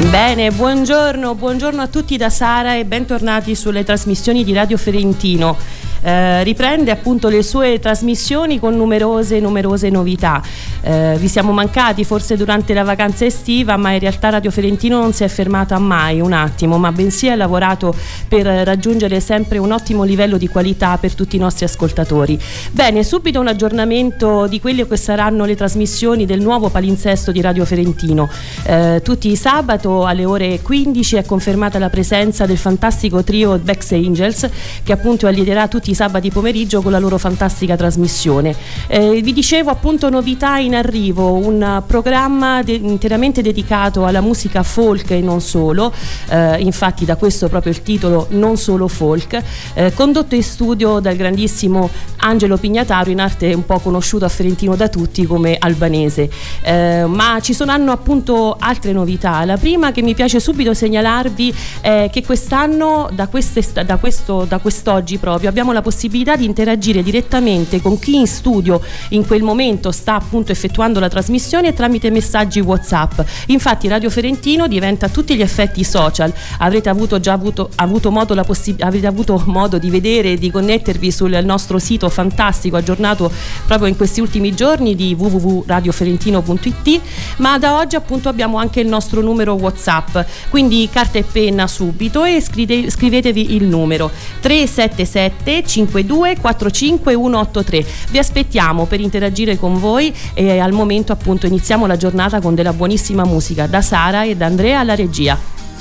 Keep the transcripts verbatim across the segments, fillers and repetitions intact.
Bene, buongiorno, buongiorno a tutti da Sara e bentornati sulle trasmissioni di Radio Ferentino. Eh, riprende appunto le sue trasmissioni con numerose numerose novità. Eh, vi siamo mancati forse durante la vacanza estiva, ma in realtà Radio Ferentino non si è fermata mai un attimo, ma bensì ha lavorato per raggiungere sempre un ottimo livello di qualità per tutti i nostri ascoltatori. Bene, subito un aggiornamento di quelle che saranno le trasmissioni del nuovo palinsesto di Radio Ferentino. Eh, tutti i sabato alle ore quindici è confermata la presenza del fantastico trio Bex Angels, che appunto allieterà tutti i sabati pomeriggio con la loro fantastica trasmissione. Eh, vi dicevo appunto novità in arrivo, un programma de- interamente dedicato alla musica folk e non solo, eh, infatti da questo proprio il titolo Non Solo Folk, eh, condotto in studio dal grandissimo Angelo Pignataro, in arte un po' conosciuto a Ferentino da tutti come Albanese. Eh, ma ci saranno appunto altre novità. La prima che mi piace subito segnalarvi è che quest'anno da, queste, da, questo, da quest'oggi proprio abbiamo la possibilità di interagire direttamente con chi in studio in quel momento sta appunto effettuando la trasmissione tramite messaggi WhatsApp. Infatti Radio Ferentino diventa a tutti gli effetti social. Avrete avuto già avuto, avuto modo la possib- avrete avuto modo di vedere e di connettervi sul nostro sito fantastico aggiornato proprio in questi ultimi giorni di w w w punto radio ferentino punto i t, ma da oggi appunto abbiamo anche il nostro numero WhatsApp, quindi carta e penna subito e scrive, scrivetevi il numero tre sette sette cinque due quattro cinque uno otto tre. Vi aspettiamo per interagire con voi e al momento appunto iniziamo la giornata con della buonissima musica da Sara e da Andrea alla regia.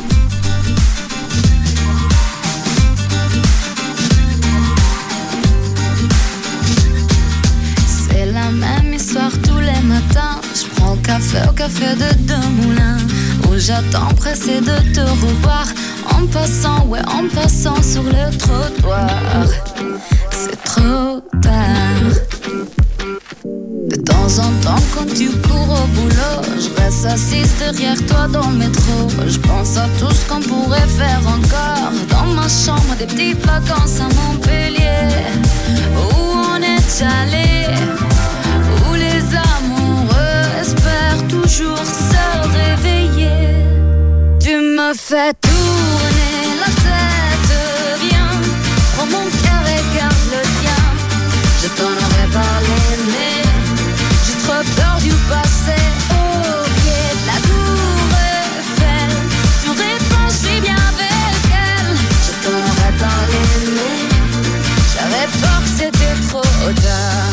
C'est la même histoire tous les matins. Je prends le café au café de Deux Moulins, où j'attends pressé de te revoir. En passant, ouais, en passant sur le trottoir. C'est trop tard. De temps en temps, quand tu cours au boulot, je reste assise derrière toi dans le métro. Je pense à tout ce qu'on pourrait faire encore. Dans ma chambre, des petites vacances à Montpellier, où on est allé, où les amoureux espèrent toujours se réveiller. Tu me fais tourner la tête, viens, prends mon cœur et garde le tien. Je t'en aurais parlé, mais j'ai trop peur du passé. Au pied de la tour Eiffel, tu réponds, je suis bien avec elle. Je t'en aurais parlé, mais j'avais peur que c'était trop tard.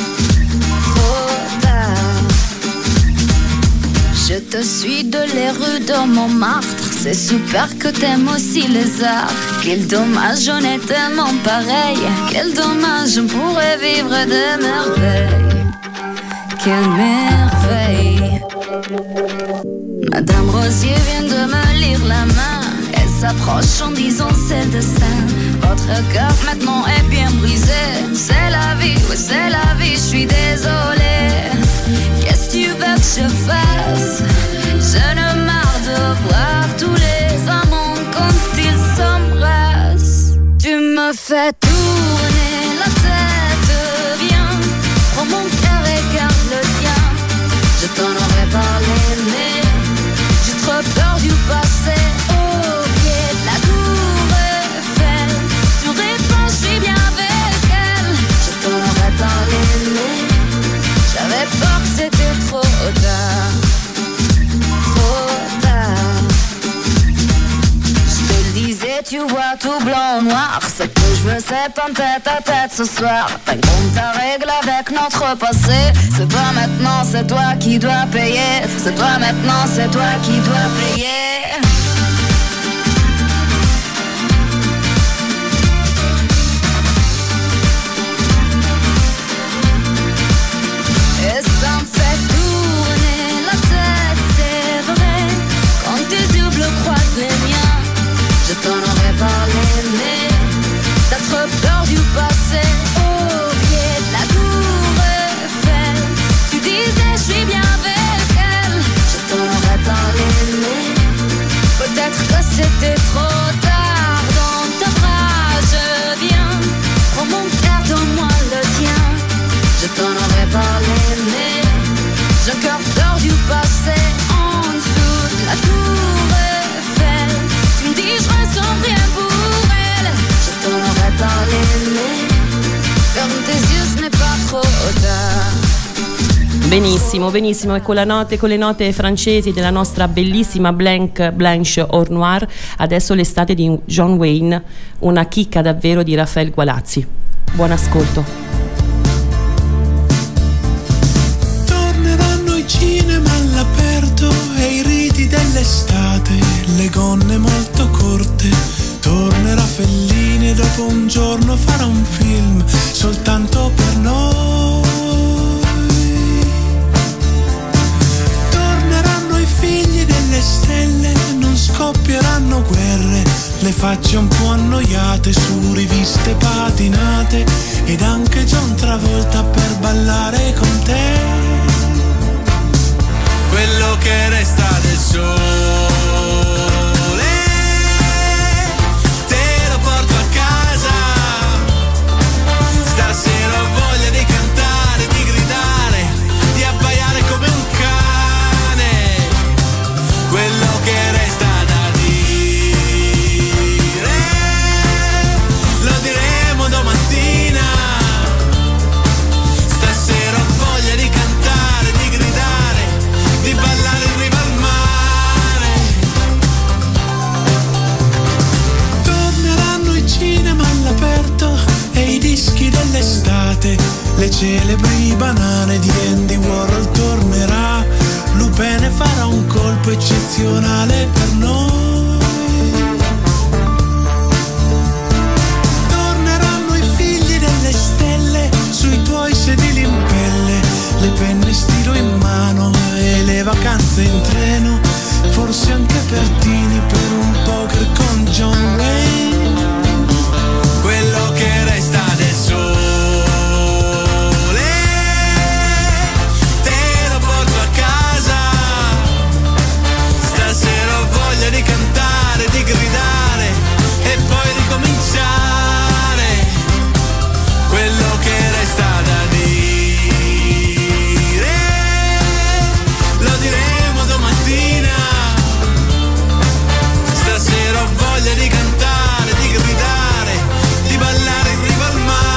Trop tard. Je te suis de les rues de Montmartre. C'est super que t'aimes aussi les arts. Quel dommage, on est tellement pareil. Quel dommage, on pourrait vivre de merveilles. Quelle merveille. Madame Rosier vient de me lire la main. Elle s'approche en disant c'est le destin. Votre cœur maintenant est bien brisé. C'est la vie, oui c'est la vie, je suis désolée. Qu'est-ce que tu veux que je fasse? Je ne marre de voir tous les amants quand ils s'embrassent. Tu me fais tourner la tête, viens, prends mon cœur et garde le tien. Je t'en aurais parlé, mais j'ai trop peur du passé. Au pied de la tour Eiffel, tu réponds, je suis bien avec elle. Je t'en aurais parlé, mais j'avais peur que c'était trop tard. Tu vois tout blanc noir. Ce que je veux c'est pas tête à tête ce soir. T'inquiète ta règle avec notre passé. C'est toi maintenant, c'est toi qui dois payer. C'est toi maintenant, c'est toi qui dois payer. Et ça me fait tourner la tête, c'est vrai. Quand tes yeux bleus croisent les miens. Je t'en aurais parlé, mais t'as trop peur du passé. Au pied de la tour Eiffel, tu disais je suis bien avec elle. Je t'en aurais parlé, mais Benissimo, benissimo, e con, la note, con le note francesi della nostra bellissima Blanche, Blanche Ornoir, adesso l'estate di John Wayne, una chicca davvero di Raffaele Gualazzi. Buon ascolto. Torneranno i cinema all'aperto e i riti dell'estate, le gonne molto corte. Tornerà Fellini e dopo un giorno farà un film soltanto per noi. Figli delle stelle, non scoppieranno guerre, le facce un po' annoiate su riviste patinate, ed anche John Travolta per ballare con te. Quello che resta del sole, te lo porto a casa. Stasera ho voglia di cantare, di gridare, di abbaiare come un cane. Quello che resta da dire lo diremo domattina. Stasera ho voglia di cantare, di gridare, di ballare in riva al mare. Torneranno i cinema all'aperto e i dischi dell'estate, le celebri banane di Andy Warhol tornerà. Lupene farà un colpo eccezionale per noi. Torneranno i figli delle stelle sui tuoi sedili in pelle, le penne stilo in mano e le vacanze in treno, forse anche Pertini per un poker con John Wayne. Quello che resta del sole, di cantare, di gridare e poi ricominciare. Quello che resta da dire lo diremo domattina. Stasera ho voglia di cantare, di gridare, di ballare in riva al mare.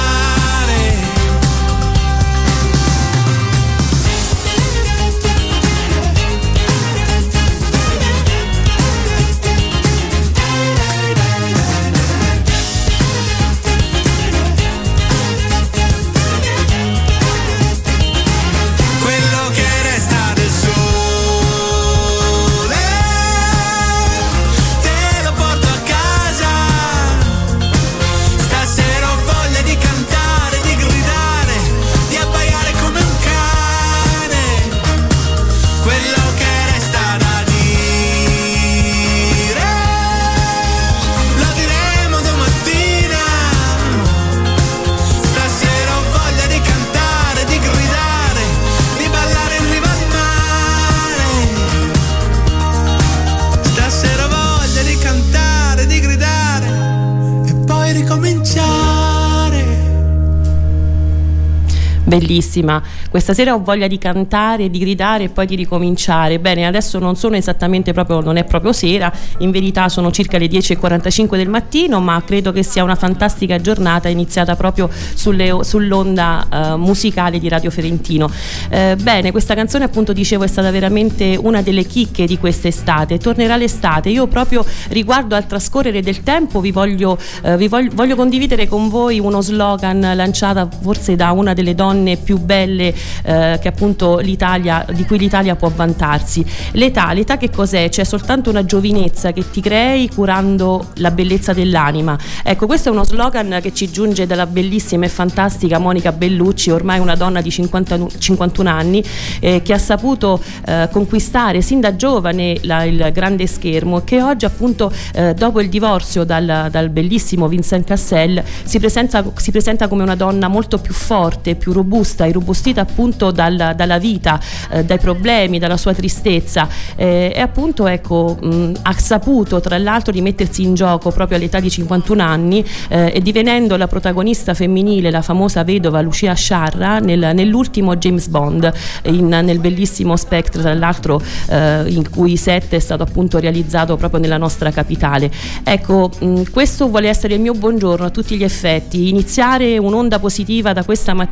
Bellissima, questa sera ho voglia di cantare, di gridare e poi di ricominciare. Bene, adesso non sono esattamente proprio, non è proprio sera, in verità sono circa le dieci e quarantacinque del mattino, ma credo che sia una fantastica giornata iniziata proprio sulle, sull'onda uh, musicale di Radio Ferentino. Uh, bene, questa canzone appunto dicevo è stata veramente una delle chicche di quest'estate. Tornerà l'estate, io proprio riguardo al trascorrere del tempo vi voglio, uh, vi voglio, voglio condividere con voi uno slogan lanciata forse da una delle donne più belle eh, che appunto l'Italia, di cui l'Italia può vantarsi. L'età, l'età che cos'è? C'è soltanto una giovinezza che ti crei curando la bellezza dell'anima. Ecco, questo è uno slogan che ci giunge dalla bellissima e fantastica Monica Bellucci, ormai una donna di cinquanta, cinquantuno anni, eh, che ha saputo eh, conquistare sin da giovane la, il grande schermo, e che oggi appunto eh, dopo il divorzio dal, dal bellissimo Vincent Cassel si presenta, si presenta come una donna molto più forte, più robusta, irrobustita appunto dal, dalla vita, eh, dai problemi, dalla sua tristezza, eh, e appunto ecco mh, ha saputo tra l'altro di mettersi in gioco proprio all'età di cinquantuno anni, eh, e divenendo la protagonista femminile, la famosa vedova Lucia Sciarra nel, nell'ultimo James Bond, in, nel bellissimo Spectre, tra l'altro eh, in cui set è stato appunto realizzato proprio nella nostra capitale. Ecco, mh, questo vuole essere il mio buongiorno a tutti gli effetti, iniziare un'onda positiva da questa mattina in poi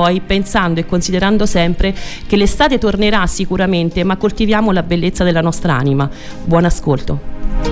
poi, pensando e considerando sempre che l'estate tornerà sicuramente, ma coltiviamo la bellezza della nostra anima. Buon ascolto.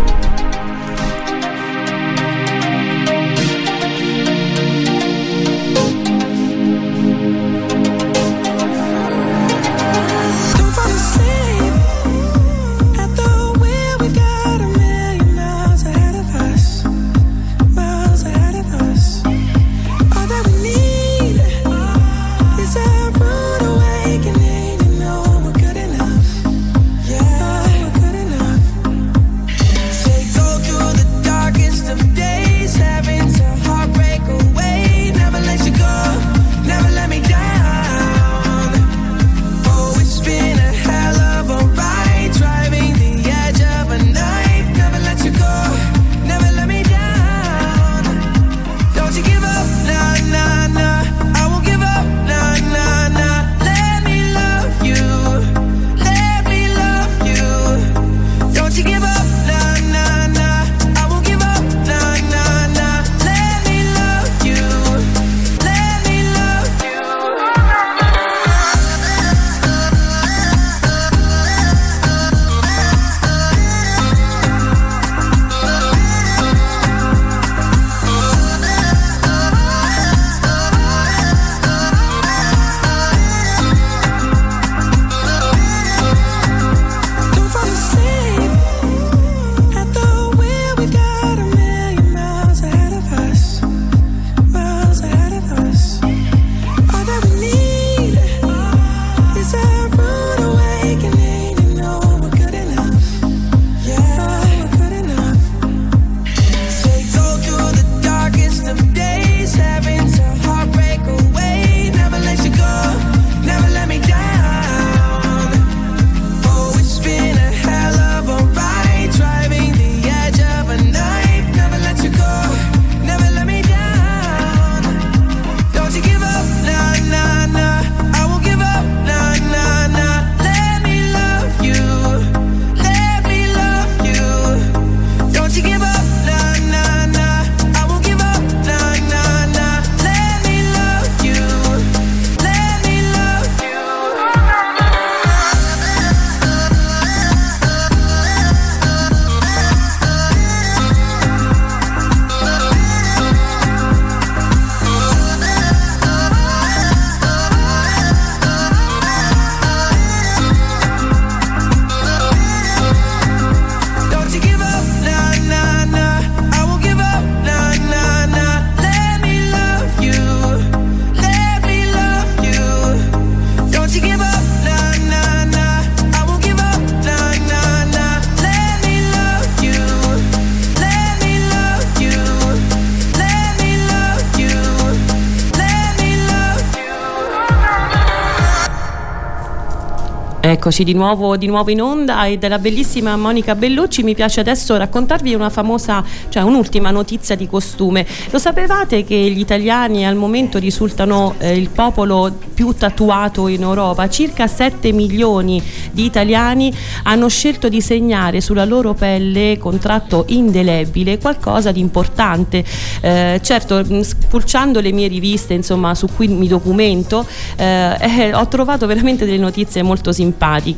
Eccoci di nuovo, di nuovo in onda, e della bellissima Monica Bellucci mi piace adesso raccontarvi una famosa, cioè un'ultima notizia di costume. Lo sapevate che gli italiani al momento risultano eh, il popolo più tatuato in Europa? Circa sette milioni di italiani hanno scelto di segnare sulla loro pelle con tratto indelebile qualcosa di importante. Eh, certo, spulciando le mie riviste, insomma, su cui mi documento, eh, eh, ho trovato veramente delle notizie molto simpatiche.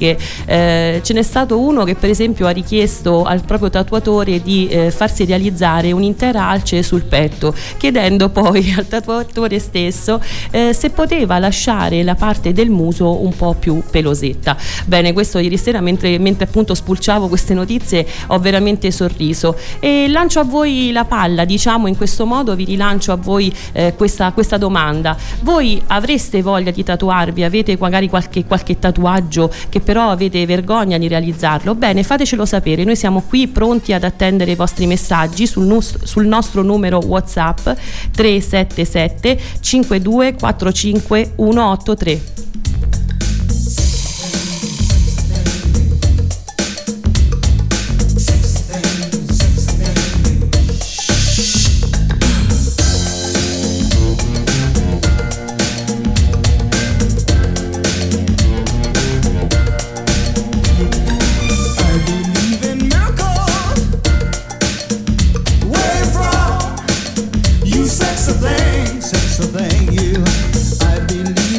Eh, ce n'è stato uno che per esempio ha richiesto al proprio tatuatore di eh, farsi realizzare un'intera alce sul petto, chiedendo poi al tatuatore stesso eh, se poteva lasciare la parte del muso un po' più pelosetta. Bene, questo ieri sera mentre, mentre appunto spulciavo queste notizie ho veramente sorriso, e lancio a voi la palla, diciamo in questo modo vi rilancio a voi eh, questa, questa domanda: voi avreste voglia di tatuarvi? Avete magari qualche, qualche tatuaggio che però avete vergogna di realizzarlo? Bene, fatecelo sapere, noi siamo qui pronti ad attendere i vostri messaggi sul, nus- sul nostro numero WhatsApp tre sette sette cinque due quattro cinque uno otto tre. Sex a thing, sex a thing, you. I believe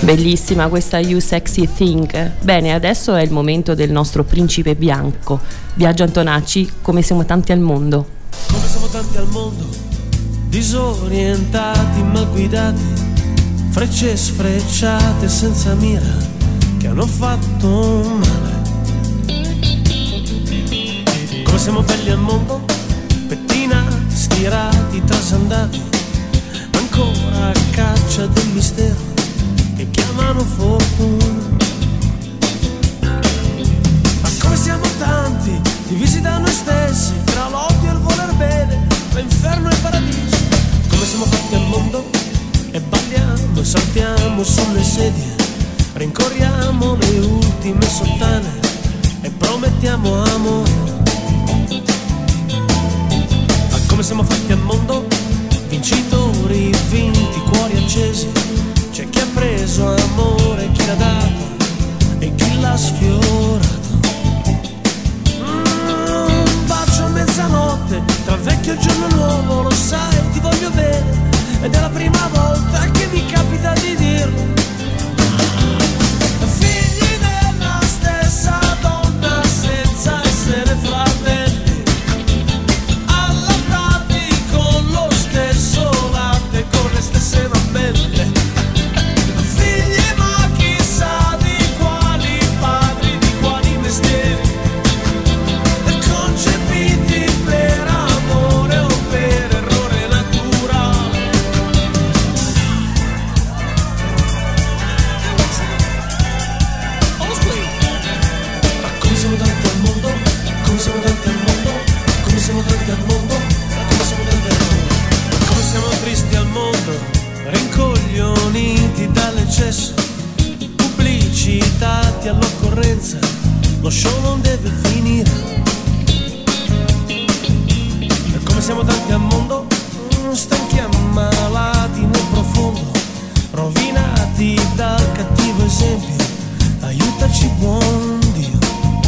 Bellissima questa You Sexy Thing. Bene, adesso è il momento del nostro principe bianco. Biagio Antonacci, come siamo tanti al mondo. Come siamo tanti al mondo, disorientati, mal guidati, frecce sfrecciate senza mira, che hanno fatto male. Come siamo belli al mondo, pettinati, stirati, trasandati, ancora a caccia del mistero che chiamano fortuna. Ma come siamo tanti, divisi da noi stessi, tra l'odio e il voler bene, tra inferno e paradiso. Come siamo fatti al mondo, e balliamo e saltiamo sulle sedie, rincorriamo le ultime sottane e promettiamo amore. Ma come siamo fatti al mondo, vincitori, vinti, cuori accesi. C'è chi ha preso amore, chi l'ha dato e chi l'ha sfiorato. Mm, un bacio a mezzanotte, tra il vecchio e il giorno nuovo, lo sai, ti voglio bene, ed è la prima volta che mi capita di dirlo. Figli della stessa donna, senza essere fratelli, allattati con lo stesso latte, con le stesse mammelle. Pubblicitati all'occorrenza, lo show non deve finire. E come siamo tanti al mondo, stanchi, ammalati nel profondo, rovinati dal cattivo esempio, aiutaci buon Dio.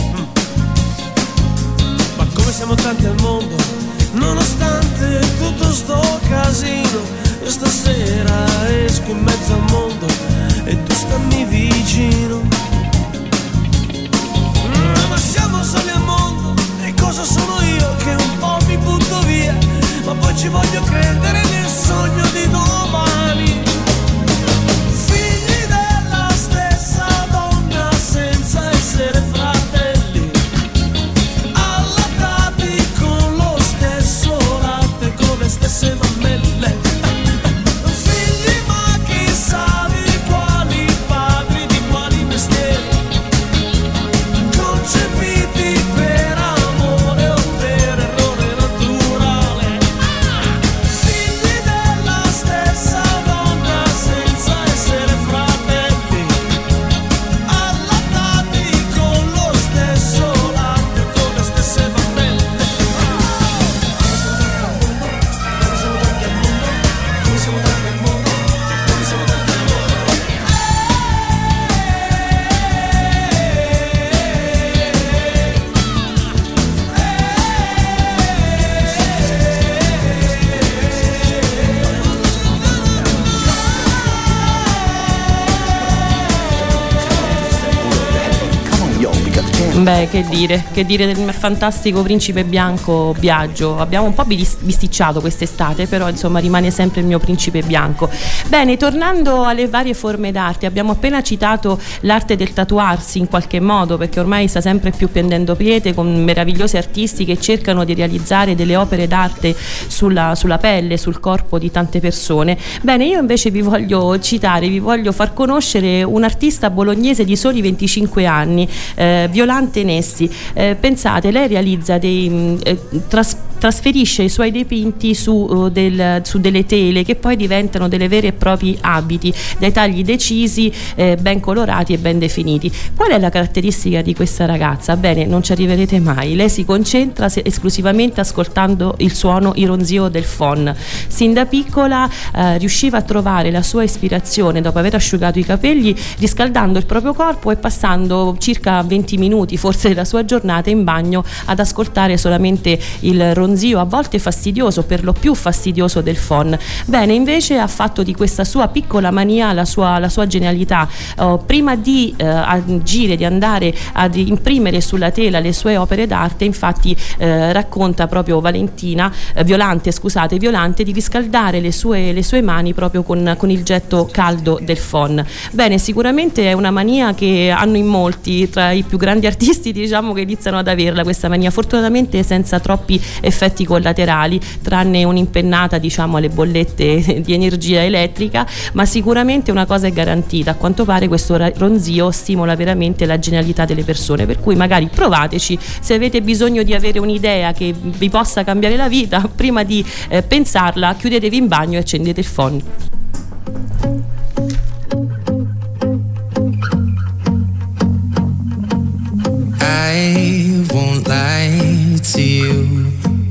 Ma come siamo tanti al mondo, nonostante tutto sto casino, io stasera esco in mezzo al mondo e tu stammi vicino. Mm, ma siamo soli al mondo, e cosa sono io che un po' mi butto via, ma poi ci voglio credere nel sogno di domani. Figli della stessa donna, senza essere fratelli, allattati con lo stesso latte, con le stesse mammelle. Beh, che dire, che dire del fantastico principe bianco Biagio. Abbiamo un po' bisticciato quest'estate, però insomma rimane sempre il mio principe bianco. Bene, tornando alle varie forme d'arte, abbiamo appena citato l'arte del tatuarsi in qualche modo, perché ormai sta sempre più prendendo piede, con meravigliosi artisti che cercano di realizzare delle opere d'arte sulla, sulla pelle, sul corpo di tante persone. Bene, io invece vi voglio citare, vi voglio far conoscere un'artista bolognese di soli venticinque anni, eh, Violante Nessi. Eh, pensate, lei realizza dei eh, tras- trasferisce i suoi dipinti su, uh, del, su delle tele che poi diventano delle vere e propri abiti, dai tagli decisi, eh, ben colorati e ben definiti. Qual è la caratteristica di questa ragazza? Bene, non ci arriverete mai. Lei si concentra se- esclusivamente ascoltando il suono, il ronzio del phon. Sin da piccola eh, riusciva a trovare la sua ispirazione dopo aver asciugato i capelli, riscaldando il proprio corpo e passando circa venti minuti forse della sua giornata in bagno ad ascoltare solamente il ronzio ronzio a volte fastidioso, per lo più fastidioso del phon. Bene, invece ha fatto di questa sua piccola mania la sua, la sua genialità. Oh, prima di eh, agire, di andare ad imprimere sulla tela le sue opere d'arte, infatti eh, racconta proprio Valentina, eh, Violante, scusate, Violante, di riscaldare le sue, le sue mani proprio con, con il getto caldo del phon. Bene, sicuramente è una mania che hanno in molti, tra i più grandi artisti diciamo che iniziano ad averla questa mania, fortunatamente senza troppi effetti collaterali, tranne un'impennata diciamo alle bollette di energia elettrica, ma sicuramente una cosa è garantita: a quanto pare questo ronzio stimola veramente la genialità delle persone, per cui magari provateci, se avete bisogno di avere un'idea che vi possa cambiare la vita, prima di eh, pensarla chiudetevi in bagno e accendete il phon. I won't lie to you,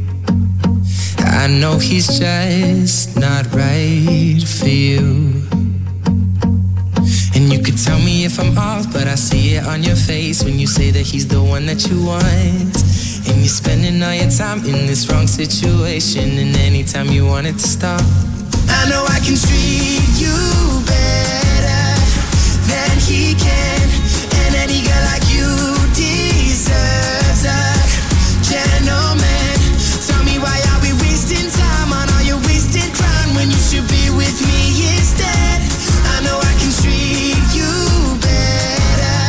I know he's just not right for you. And you could tell me if I'm off, but I see it on your face when you say that he's the one that you want. And you're spending all your time in this wrong situation, and anytime you want it to stop, I know I can treat you better than he can. And any girl like you deserves a gentleman. Tell me, why are we wasting time on all your wasted crown when you should be with me instead? I know I can treat you better,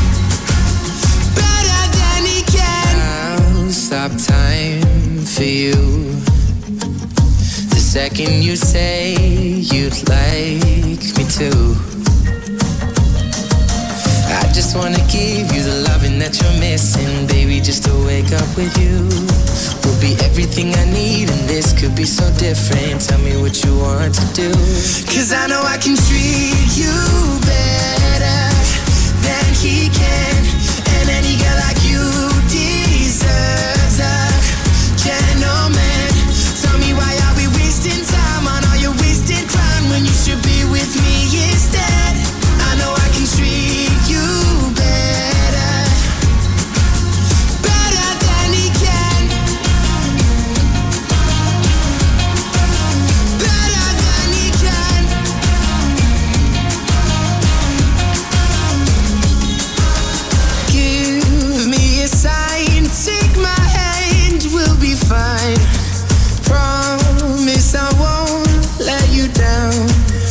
better than he can. I'll stop time for you the second you say you'd like me to. I just wanna give you the loving that you're missing, baby, just to wake up with you will be everything I need, and this could be so different. Tell me what you want to do, 'cause I know I can treat you better than he can. And any girl like you deserves a gentleman. Tell me, why are we wasting time on all your wasted crime when you should be with me instead? I know I can treat you better, better than he can, better than he can. Give me a sign, take my hand, we'll be fine. Promise I won't let you down.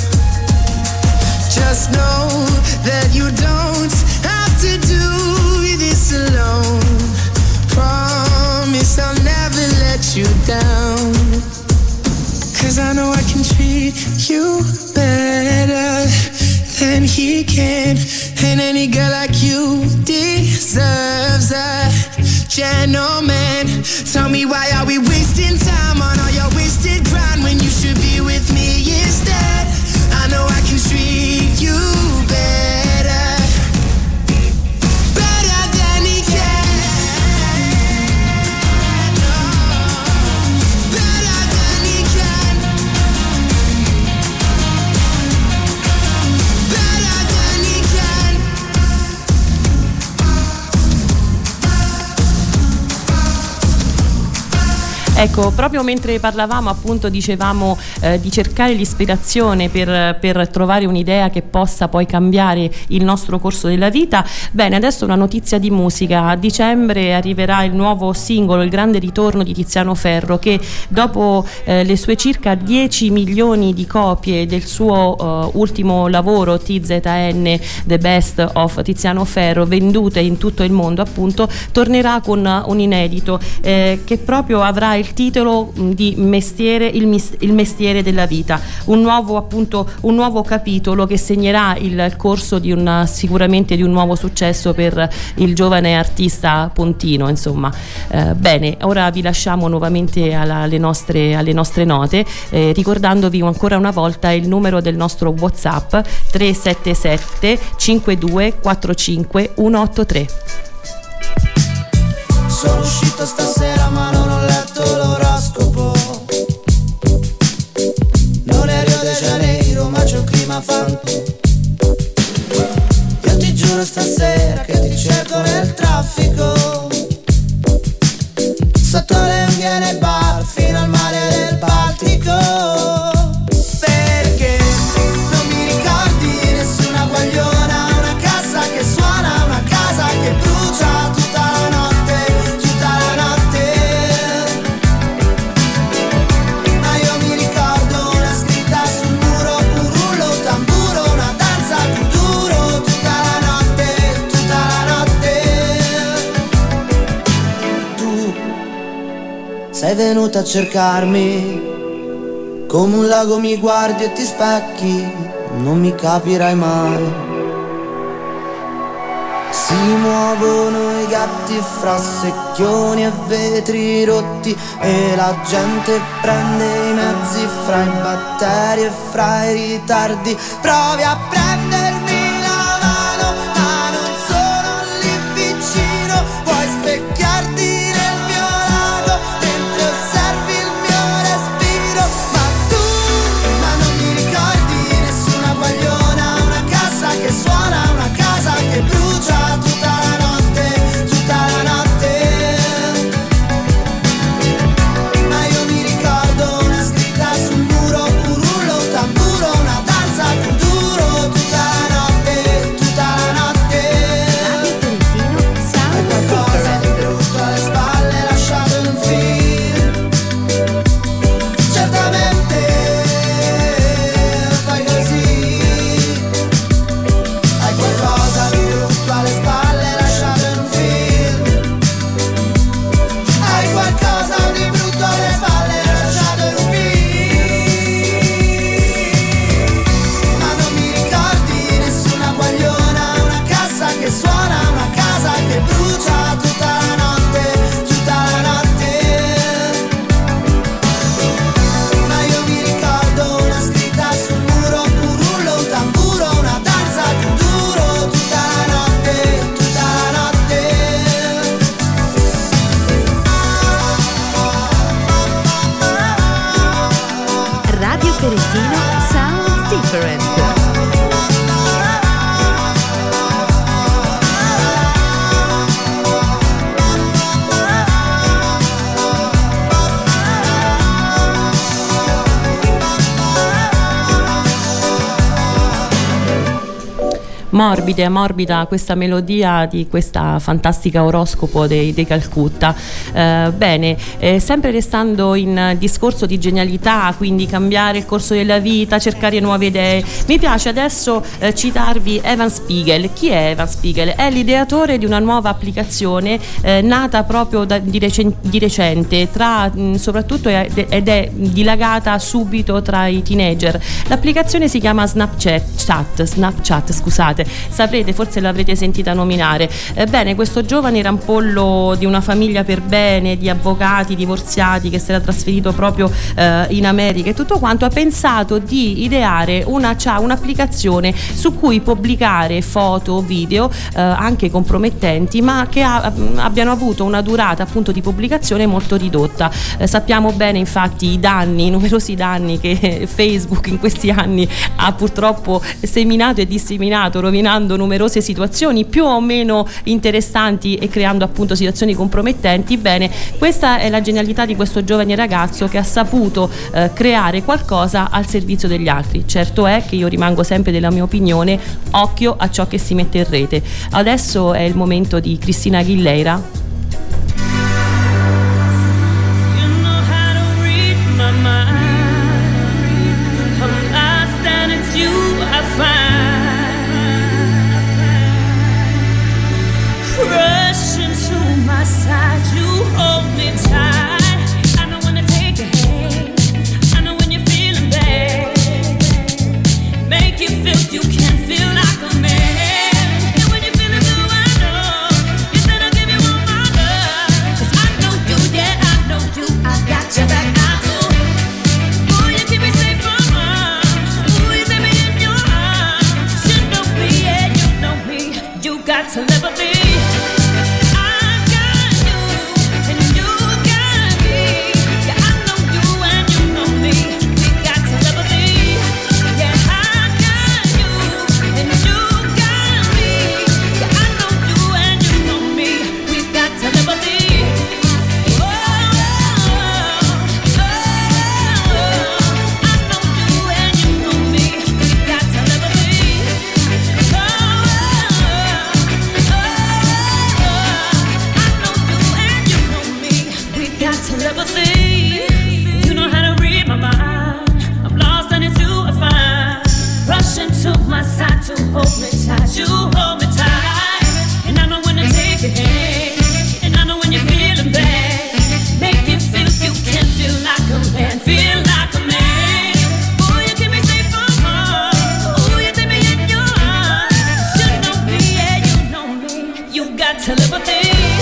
Just know that you don't have to do this alone. Promise I'll never let you down. 'Cause I know I can treat you better than he can. And any girl like you deserves a gentleman. Tell me, why are we wasting time on all your wasted grind when you should be with me instead? I know I can treat you better, better than he can, better than he can, better than he can. Ecco, proprio mentre parlavamo appunto dicevamo eh, di cercare l'ispirazione per, per trovare un'idea che possa poi cambiare il nostro corso della vita. Bene, adesso una notizia di musica: a dicembre arriverà il nuovo singolo, il grande ritorno di Tiziano Ferro, che dopo eh, le sue circa dieci milioni di copie del suo uh, ultimo lavoro T Z N, The Best of Tiziano Ferro, vendute in tutto il mondo, appunto tornerà con un inedito eh, che proprio avrà il titolo di Mestiere, il, mis- il mestiere della vita, un nuovo appunto un nuovo capitolo che segnerà il corso di una, sicuramente di un nuovo successo per il giovane artista pontino, insomma. Eh, bene, ora vi lasciamo nuovamente alla, alle, nostre, alle nostre note, eh, ricordandovi ancora una volta il numero del nostro WhatsApp tre sette sette cinque due quattro cinque uno otto tre. Sono uscito stasera ma non ho letto l'oroscopo. Non è Rio de Janeiro ma c'è un clima fanto. Io ti giuro stasera che ti cerco nel traffico, sotto le mie e nei bar fino al mare del Baltico. Perché non mi ricordi nessuna guagliona, una casa che suona, una casa che brucia tutta la notte, tutta la notte. Ma io mi ricordo una scritta sul muro, un rullo, tamburo, una danza kuduro, tutta la notte, tutta la notte. Tu sei venuta a cercarmi, come un lago mi guardi e ti specchi, non mi capirai mai. Si muovono i gatti fra secchioni e vetri rotti, e la gente prende i mezzi fra i batteri e fra i ritardi. Provi a prendermi la mano, ma non sono lì vicino. Puoi specchiarti nel mio lago mentre osservi il mio respiro. Ma tu, ma non mi ricordi nessuna guagliona, una casa che suona, una casa che brucia tutta la notte, tutta la notte. Ma io mi ricordo una scritta sul muro, un rullo, tamburo, una danza kuduro, tutta la notte, tutta la notte. È qualcosa di brutto alle spalle lasciato in un film. Certamente fai così. Hai qualcosa di brutto alle spalle lasciato in un film. Hai qualcosa di brutto alle spalle lasciato in un film. Ma non mi ricordi nessuna guagliona, una casa che suona, una casa che brucia tutta la notte, tutta la notte. Ma io mi ricordo una scritta sul muro, un rullo, un tamburo, una danza kuduro, tutta la notte, tutta la notte. Radio Ferentino Sounds Different. Morbida, morbida questa melodia di questa fantastica oroscopo dei, dei Calcutta. Eh, bene, eh, sempre restando in discorso di genialità, quindi cambiare il corso della vita, cercare nuove idee, mi piace adesso eh, citarvi Evan Spiegel. Chi è Evan Spiegel? È l'ideatore di una nuova applicazione eh, nata proprio da, di, recen- di recente, tra, mh, soprattutto è, ed è dilagata subito tra i teenager. L'applicazione si chiama Snapchat, chat, Snapchat, scusate. Saprete, forse l'avrete sentita nominare. Ebbene, questo giovane rampollo di una famiglia per bene, di avvocati divorziati, che si era trasferito proprio eh, in America e tutto quanto, ha pensato di ideare una, c'ha un'applicazione su cui pubblicare foto, video eh, anche compromettenti, ma che ha, abbiano avuto una durata appunto di pubblicazione molto ridotta. Eh, sappiamo bene infatti i danni, i numerosi danni che Facebook in questi anni ha purtroppo seminato e disseminato, rovinando numerose situazioni più o meno interessanti e creando appunto situazioni compromettenti. Bene, questa è la genialità di questo giovane ragazzo che ha saputo eh, creare qualcosa al servizio degli altri. Certo è che io rimango sempre della mia opinione, occhio a ciò che si mette in rete. Adesso è il momento di Christina Aguilera. Rush into my side, you hold me tight. I know when to take a hand, I know when you're feeling bad. Make you feel you can feel like a man. And when you're feeling blue, I know you said I'll give you all my telepathy. You know how to read my mind. I'm lost and it's you I find. Rushing to my side to hold me tight. You hold me tight. And I know when to take your hand. And I know when you're feeling bad. Make you feel you can feel like a man. Feel like a man. Oh, you keep me safe from harm. Oh, you take me in your arms. You know me, yeah, you know me. You got telepathy.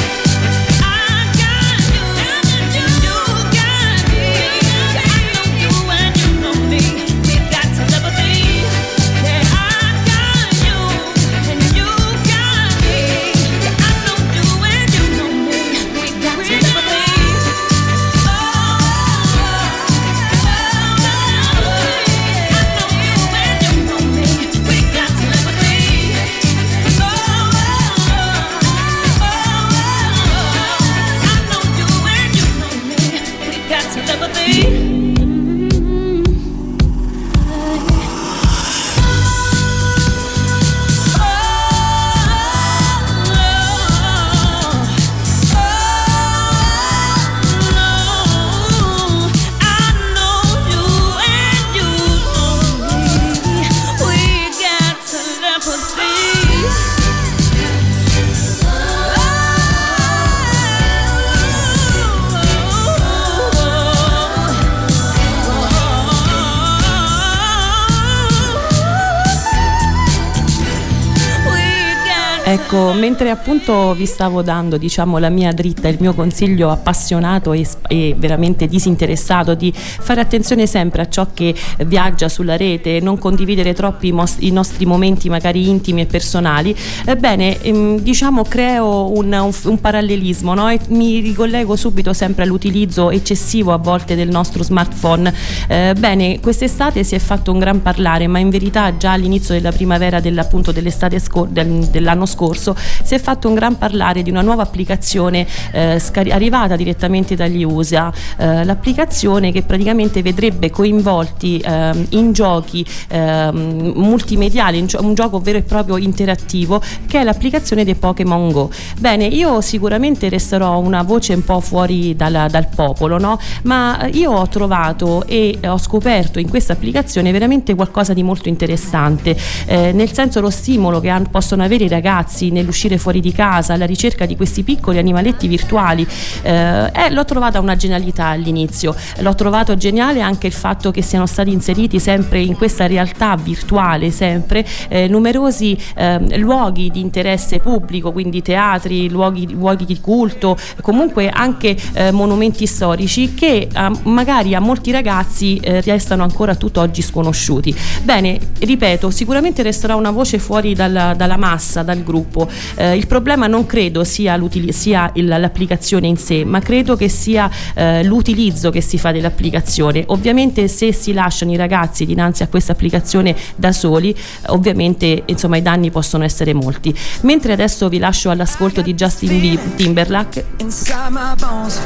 Ecco, mentre appunto vi stavo dando, diciamo, la mia dritta, il mio consiglio appassionato e, e veramente disinteressato di fare attenzione sempre a ciò che viaggia sulla rete, non condividere troppi mos- i nostri momenti magari intimi e personali, ebbene, ehm, diciamo, creo un, un, un parallelismo, no? E mi ricollego subito sempre all'utilizzo eccessivo a volte del nostro smartphone. Eh, bene, quest'estate si è fatto un gran parlare, ma in verità già all'inizio della primavera dell'appunto dell'estate scor- del, dell'anno scorso si è fatto un gran parlare di una nuova applicazione eh, scar- arrivata direttamente dagli U S A, eh, l'applicazione che praticamente vedrebbe coinvolti eh, in giochi eh, multimediali, in gio- un gioco vero e proprio interattivo, che è l'applicazione dei Pokémon Go. Bene, io sicuramente resterò una voce un po' fuori dal, dal popolo, no? Ma io ho trovato e ho scoperto in questa applicazione veramente qualcosa di molto interessante, eh, nel senso lo stimolo che han- possono avere i ragazzi nell'uscire fuori di casa alla ricerca di questi piccoli animaletti virtuali. Eh, eh, l'ho trovata una genialità all'inizio, l'ho trovato geniale anche il fatto che siano stati inseriti sempre in questa realtà virtuale sempre eh, numerosi eh, luoghi di interesse pubblico, quindi teatri, luoghi, luoghi di culto, comunque anche eh, monumenti storici che eh, magari a molti ragazzi eh, restano ancora tutt'oggi sconosciuti. Bene, ripeto, sicuramente resterà una voce fuori dalla, dalla massa, dal gruppo. Eh, il problema non credo sia, sia il, l'applicazione in sé, ma credo che sia eh, l'utilizzo che si fa dell'applicazione. Ovviamente se si lasciano i ragazzi dinanzi a questa applicazione da soli, ovviamente insomma i danni possono essere molti. Mentre adesso vi lascio all'ascolto di Justin B- Timberlake. Inside my bones,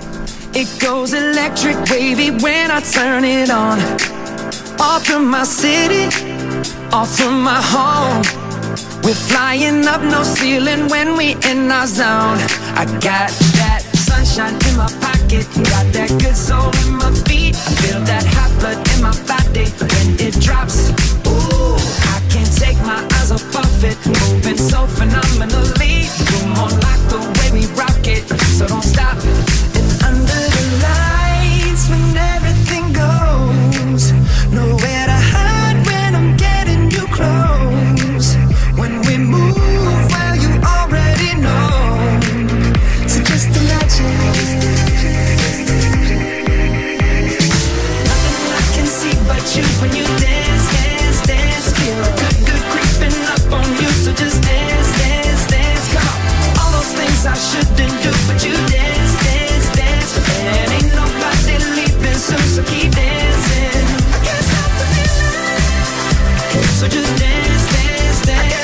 it goes electric wavy when I turn it on. Off from my city, off from my home. We're flying up, no ceiling when we in our zone. I got that sunshine in my pocket, got that good soul in my feet. I feel that hot blood in my body when it drops. Ooh, I can't take my eyes off of it, moving so phenomenally. You're more like the way we rock it, so don't stop. And under the lights, when everything goes, nowhere to hide when I'm getting you close. When we move, well, you already know. So just imagine. Nothing I can see but you when you dance, dance, dance. Feel good, good creeping up on you. So just dance, dance, dance. Come on. All those things I shouldn't do, but you dance, dance, dance. And ain't nobody leaving soon, so keep dancing. I can't stop the feeling. So just dance, dance, dance.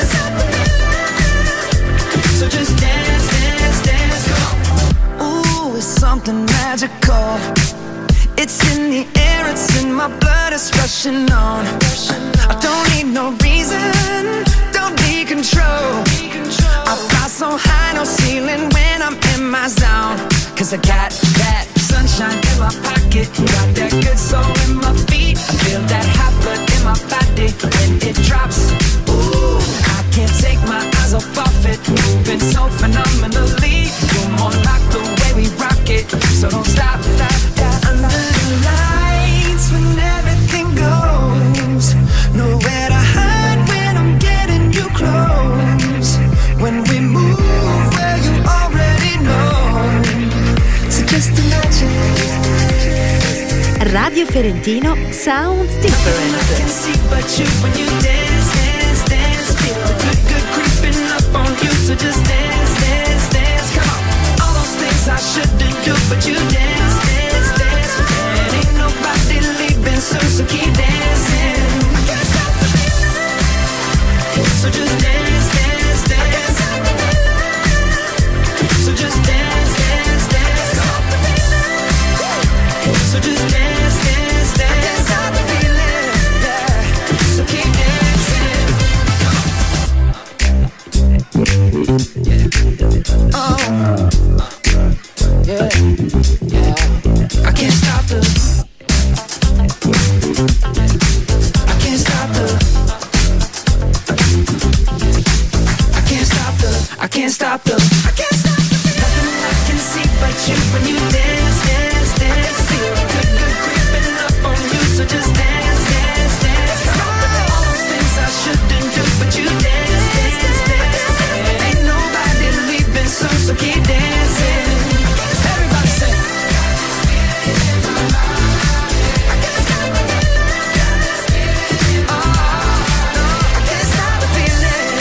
So just dance, dance, dance, go. Ooh, it's something magical. It's in the air, it's in my blood, it's rushing on. I don't need no reason, don't need control. I fly so high, no ceiling when I'm in my zone. Cause I got that sunshine sunshine in my pocket, got that good soul in my feet. I feel that hot blood in my body when it drops. Ooh, I can't take my eyes off of it, moving so phenomenally. You're more like the way we rock it, so don't stop, stop, stop. Under the lights when everything goes, nowhere to hide when I'm getting you close. When we move where you already know, so just imagine. Radio Ferentino sounds different. I can see but you when you dance, dance, dance. Feel the good, good creeping up on you, so just dance, dance, dance. Come on, all those things I shouldn't do, but you dance, dance, dance. And ain't nobody leaving soon, so keep dancing. I can't stop the feeling, so just dance, dance, dance. So just dance, dance, dance. Stop the feeling, so just dance. Oh, yeah, yeah. I can't stop the. I can't stop the. I can't stop the. I can't stop the. I can't stop the. Nothing I can see but you when you dance, dance, dance. Feel the good, good creeping up on you, so just dance, dance, dance. All those things I shouldn't do, but you dance, dance, dance. Ain't nobody leaving soon, so keep dancing. Everybody say. I can't stop the feeling. Oh, no, I can't stop the feeling.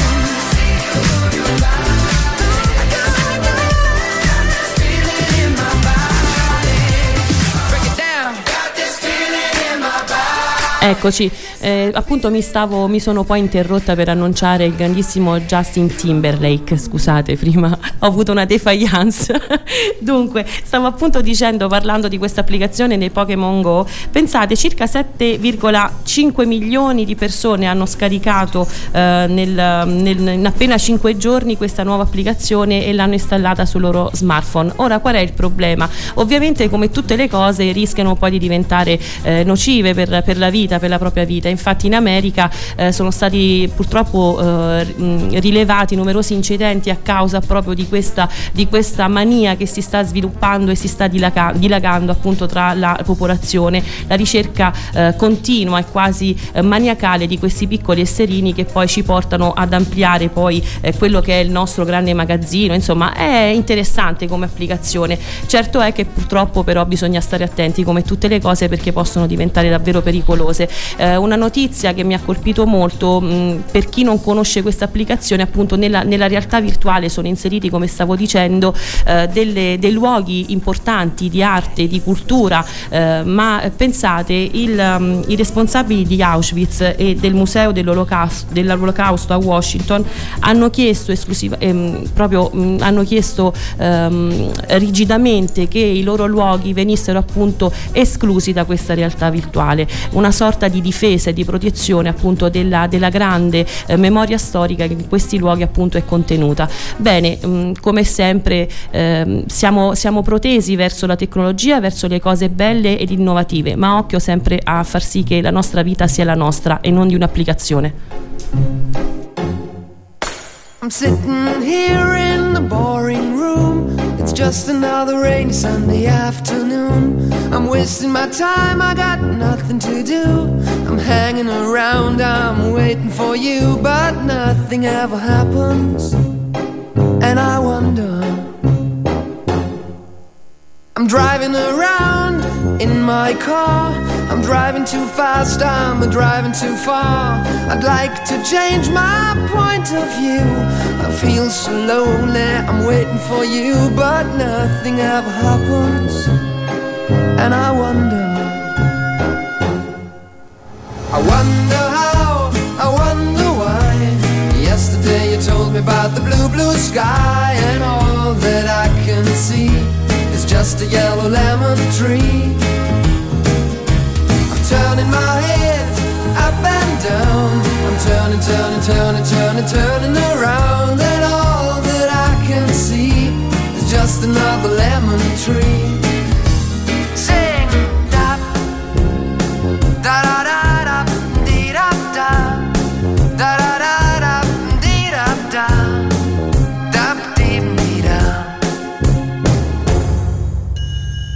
I can't stop the feeling in my body. Break it down. Got this feeling in my body. Eccoci, eh, appunto mi stavo mi sono poi interrotta per annunciare il grandissimo Justin Timberlake. Scusate, prima ho avuto una defiance. Dunque, stavo appunto dicendo, parlando di questa applicazione dei Pokémon Go, pensate, circa sette virgola cinque milioni di persone hanno scaricato eh, nel, nel, in appena cinque giorni questa nuova applicazione e l'hanno installata sul loro smartphone. Ora, qual è il problema? Ovviamente, come tutte le cose, rischiano poi di diventare eh, nocive per, per la vita, per la propria vita. Infatti in America eh, sono stati purtroppo eh, rilevati numerosi incidenti a causa proprio di questa, di questa mania che si sta sviluppando e si sta dilaga, dilagando appunto tra la popolazione. La ricerca eh, continua e quasi eh, maniacale di questi piccoli esserini che poi ci portano ad ampliare poi eh, quello che è il nostro grande magazzino. Insomma, è interessante come applicazione. Certo è che purtroppo però bisogna stare attenti come tutte le cose, perché possono diventare davvero pericolose. Eh, una notizia che mi ha colpito molto, mh, per chi non conosce questa applicazione, appunto nella, nella realtà virtuale sono inseriti, come stavo dicendo, eh, delle, dei luoghi importanti di arte, di cultura, eh, ma pensate, il, um, i responsabili di Auschwitz e del Museo dell'Olocausto, dell'Olocausto a Washington hanno chiesto esclusiva, ehm, proprio mh, hanno chiesto ehm, rigidamente che i loro luoghi venissero appunto esclusi da questa realtà virtuale, una sorta di difesa e di protezione appunto della, della grande eh, memoria storica che in questi luoghi appunto è contenuta. Bene, mh, come sempre eh, siamo, siamo protesi verso la tecnologia, verso le cose belle ed innovative, ma occhio sempre a far sì che la nostra vita sia la nostra e non di un'applicazione. I'm sitting here in the boring room. It's just another rainy Sunday afternoon. I'm wasting my time, I got nothing to do. I'm hanging around, I'm waiting for you, but nothing ever happens. And I wonder, I'm driving around in my car. I'm driving too fast, I'm driving too far. I'd like to change my point of view. I feel so lonely, I'm waiting for you, but nothing ever happens. And I wonder, I wonder how, I wonder why. Yesterday you told me about the blue, blue sky, and all that I can see is just a yellow lemon tree. I'm turning my head up and down. I'm turning, turning, turning, turning, turning around, and all that I can see is just another lemon tree.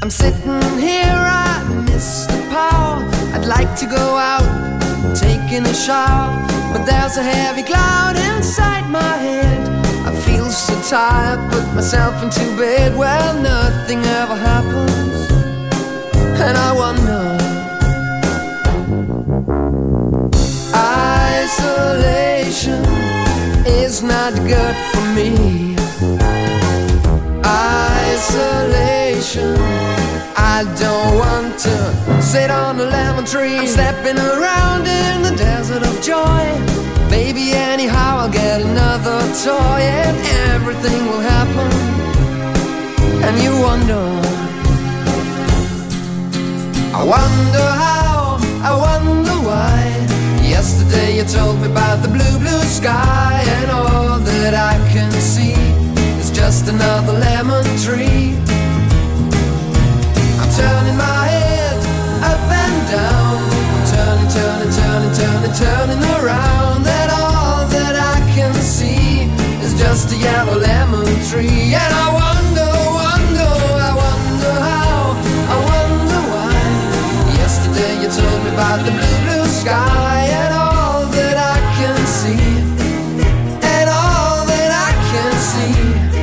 I'm sitting here, I miss the power. I'd like to go out, taking a shower, but there's a heavy cloud inside my head. I feel so tired, put myself into bed. Well, nothing ever happens, and I wonder. Isolation is not good for me. Isolation, I don't want to sit on a lemon tree. I'm stepping around in the desert of joy. Baby, anyhow I'll get another toy, and everything will happen. And you wonder, I wonder how, I wonder why. Yesterday you told me about the blue, blue sky, and all that I can see is just another lemon tree. I'm turning my head up and down, I'm turning, turning, turning, turning, turning around, and all that I can see is just a yellow lemon tree. And I wonder, wonder, I wonder how, I wonder why. Yesterday you told me about the blue, blue sky, and all that I can see, and all that I can see,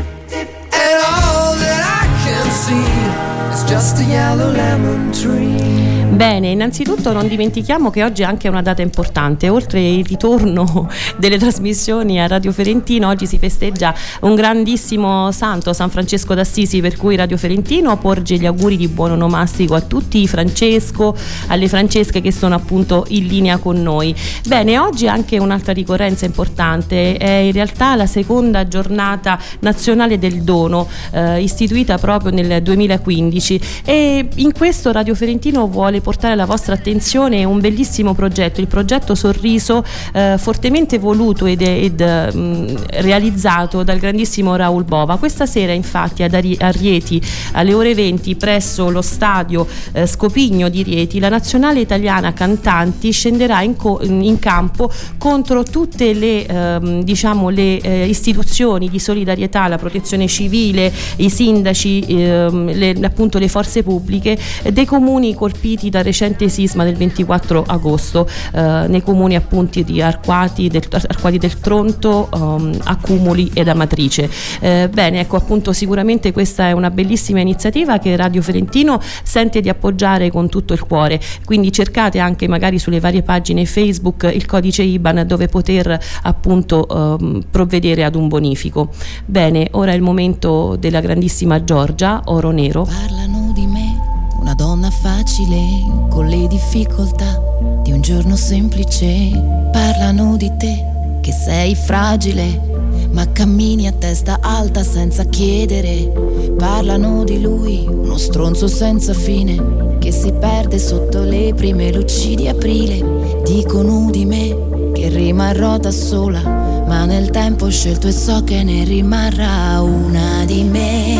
and all that I can see is just a yellow lemon tree. Bene, innanzitutto non dimentichiamo che oggi è anche una data importante. Oltre il ritorno delle trasmissioni a Radio Ferentino, oggi si festeggia un grandissimo santo, San Francesco d'Assisi, per cui Radio Ferentino porge gli auguri di buon onomastico a tutti i Francesco, alle Francesche che sono appunto in linea con noi. Bene, oggi anche un'altra ricorrenza importante, è in realtà la seconda giornata nazionale del dono, eh, istituita proprio nel duemilaquindici, e in questo Radio Ferentino vuole portare alla vostra attenzione un bellissimo progetto, il progetto Sorriso, eh, fortemente voluto ed, ed mh, realizzato dal grandissimo Raul Bova. Questa sera infatti ad Ari- a Rieti alle ore venti presso lo stadio eh, Scopigno di Rieti la nazionale italiana cantanti scenderà in, co- in campo contro tutte le ehm, diciamo le eh, istituzioni di solidarietà, la protezione civile, i sindaci, ehm, le, appunto le forze pubbliche eh, dei comuni colpiti dal recente sisma del ventiquattro agosto, eh, nei comuni appunto di Arquati del, Arquati del Tronto, um, Accumuli ed Amatrice. Eh, bene, ecco appunto sicuramente questa è una bellissima iniziativa che Radio Ferentino sente di appoggiare con tutto il cuore, quindi cercate anche magari sulle varie pagine Facebook il codice I B A N dove poter appunto um, provvedere ad un bonifico. Bene, ora è il momento della grandissima Giorgia, Oro Nero. Parlano di me, una donna facile con le difficoltà di un giorno semplice. Parlano di te che sei fragile ma cammini a testa alta senza chiedere. Parlano di lui, uno stronzo senza fine che si perde sotto le prime luci di aprile. Dicono di me che rimarrò da sola, ma nel tempo ho scelto e so che ne rimarrà una di me,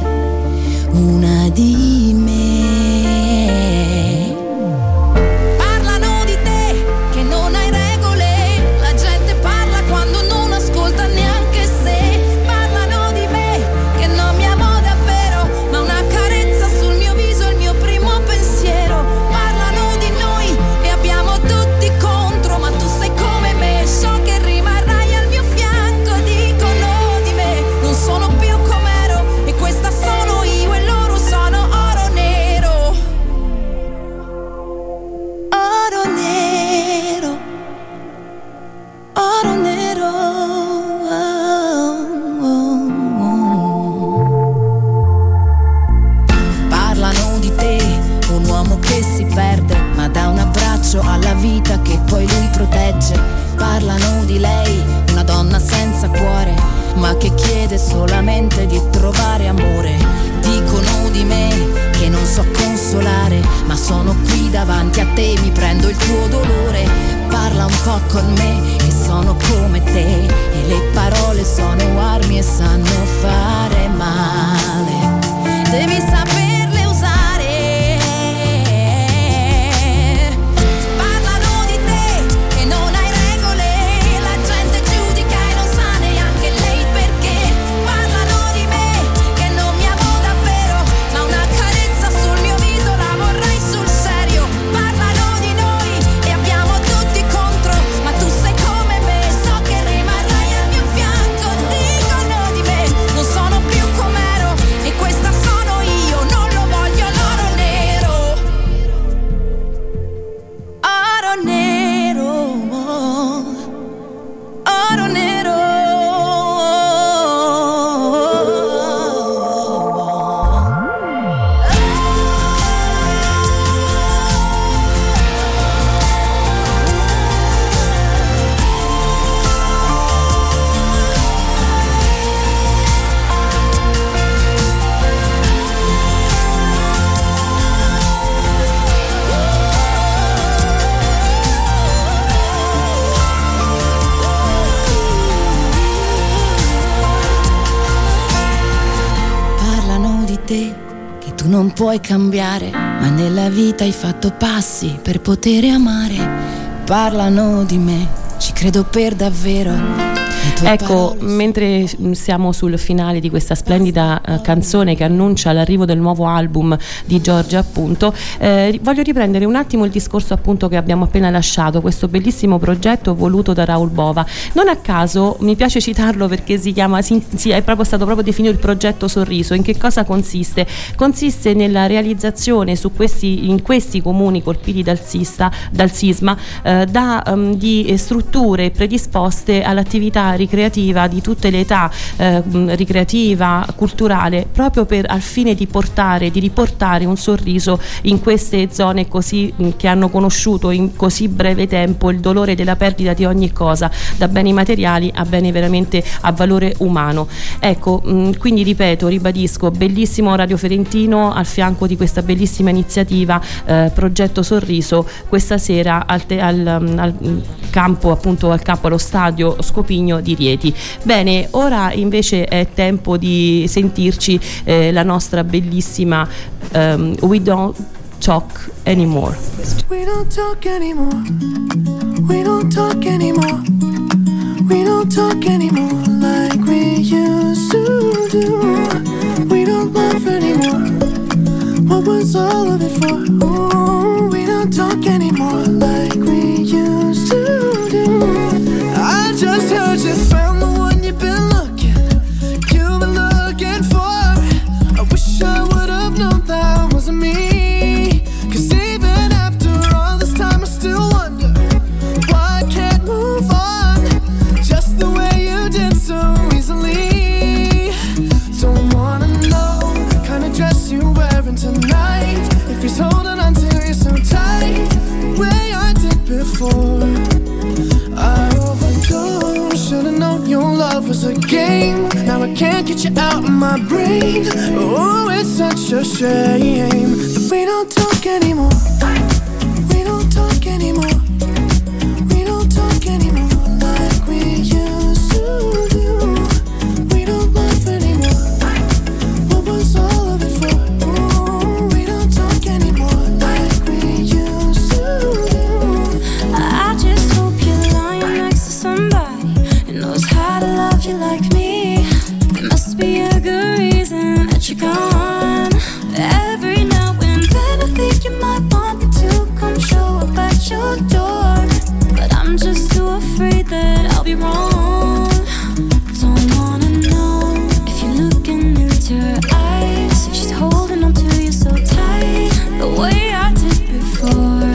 una di me. Alla vita che poi lui protegge. Parlano di lei, una donna senza cuore, ma che chiede solamente di trovare amore. Dicono di me che non so consolare, ma sono qui davanti a te, mi prendo il tuo dolore. Parla un po' con me, che sono come te, e le parole sono armi e sanno fare male. Devi saperle usare. Su tu non puoi cambiare, ma nella vita hai fatto passi per poter amare. Parlano di me, ci credo per davvero. Ecco, mentre siamo sul finale di questa splendida uh, canzone che annuncia l'arrivo del nuovo album di Giorgia, appunto, eh, voglio riprendere un attimo il discorso appunto che abbiamo appena lasciato, questo bellissimo progetto voluto da Raoul Bova. Non a caso mi piace citarlo perché si chiama, si, si, è proprio stato proprio definito il progetto Sorriso. In che cosa consiste? Consiste nella realizzazione su questi, in questi comuni colpiti dal, sista, dal sisma eh, da, um, di eh, strutture predisposte all'attività ricreativa di tutte le età, eh, ricreativa, culturale, proprio per al fine di portare, di riportare un sorriso in queste zone così che hanno conosciuto in così breve tempo il dolore della perdita di ogni cosa, da beni materiali a beni veramente a valore umano. Ecco, mh, quindi ripeto, ribadisco, bellissimo Radio Ferentino al fianco di questa bellissima iniziativa eh, Progetto Sorriso questa sera al, te, al, al campo, appunto al campo, allo stadio Scopigno di Rieti. Bene, ora invece è tempo di sentirci eh, la nostra bellissima um, We Don't Talk Anymore. We don't talk anymore. We don't talk anymore. We don't talk anymore like we used to do. We don't laugh anymore. What was all of it for? Ooh, we don't talk anymore like we used to do. I just heard you found the one you've been looking, you've been looking for. I wish I would have known that wasn't me. Cause even after all this time I still wonder why I can't move on just the way you did so easily. Don't wanna know the kind of dress you're wearing tonight, if he's holding on to you so tight the way I did before. I overdosed, should've known your love was a game. Now I can't get you out of my brain. Oh, it's such a shame that we don't talk anymore. We don't talk anymore. We don't talk anymore like we used to do. We don't laugh anymore. What was all of it for? Ooh, we don't talk anymore like we used to do. I just hope you're lying next to somebody who knows how to love you like me. There must be a good reason that you're gone. Every now and then I think you might want me to come show up at your door, but I'm just too afraid that I'll be wrong. Don't wanna know if you're looking into her eyes, if she's holding on to you so tight the way I did before.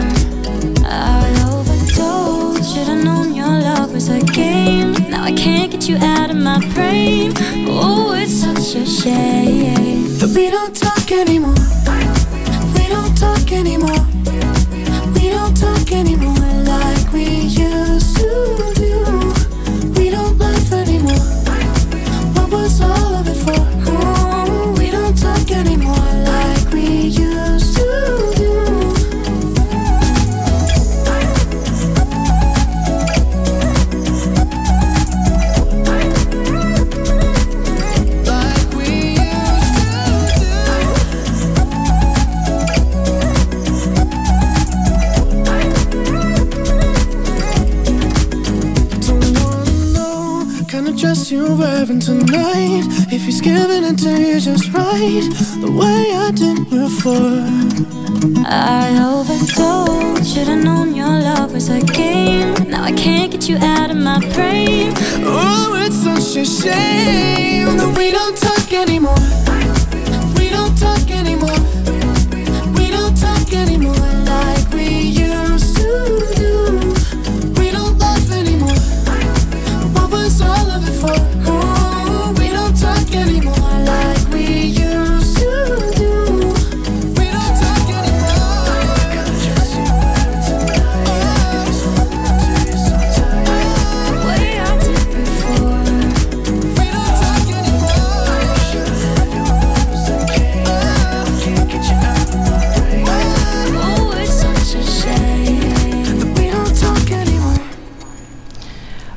I overdosed, should've known your love was a game. Now I can't get you out of my brain. Oh, it's such a shame that we don't talk anymore. We don't talk anymore. We don't talk anymore like we used to do. We don't laugh anymore. What was all of it for? Oh, we don't talk anymore like we used to do. Dress you're wearing tonight, if he's giving it to you just right the way I did before. I overdosed, should've known your love was a game. Now I can't get you out of my brain. Oh, it's such a shame that we don't talk anymore. We don't talk anymore. We don't talk anymore like we used to do. We don't laugh anymore. What was all of it for? Oh, we don't talk anymore like we used to do. We don't talk anymore. The way I did before. We don't talk anymore.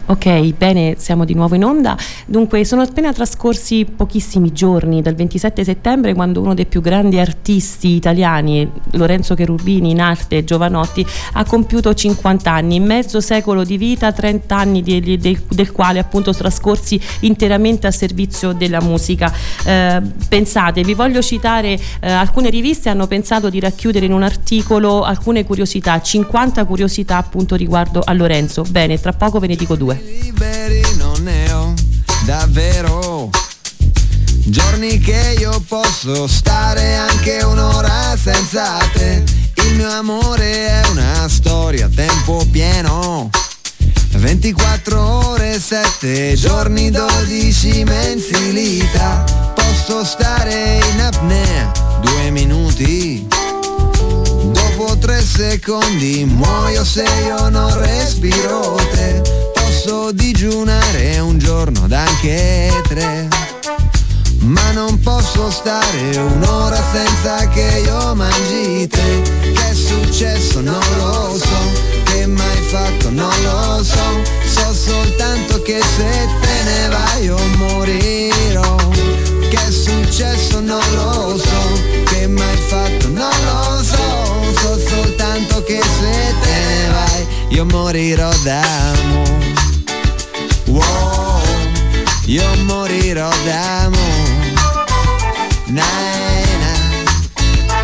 Ok, bene, siamo di nuovo in onda. Dunque, sono appena trascorsi pochissimi giorni dal ventisette settembre, quando uno dei più grandi artisti italiani, Lorenzo Cherubini, in arte Jovanotti, ha compiuto cinquanta anni, mezzo secolo di vita, trenta anni di, di, del, del quale appunto trascorsi interamente a servizio della musica. Eh, pensate, vi voglio citare eh, alcune riviste hanno pensato di racchiudere in un articolo alcune curiosità, cinquanta curiosità appunto riguardo a Lorenzo. Bene, tra poco ve ne dico due. Liberi non ne ho davvero, giorni che io posso stare anche un'ora senza te. Il mio amore è una storia a tempo pieno, ventiquattro ore, sette giorni, dodici mensilità. Posso stare in apnea due minuti, dopo tre secondi muoio se io non respiro te. Posso digiunare un giorno ed anche tre, ma non posso stare un'ora senza che io mangi te. Che è successo non lo so, che mai fatto non lo so, so soltanto che se te ne vai io morirò. Che è successo non lo so, che mai fatto non lo so, so soltanto che se te ne vai io morirò d'amore. Wow, io morirò d'amore. Na, na.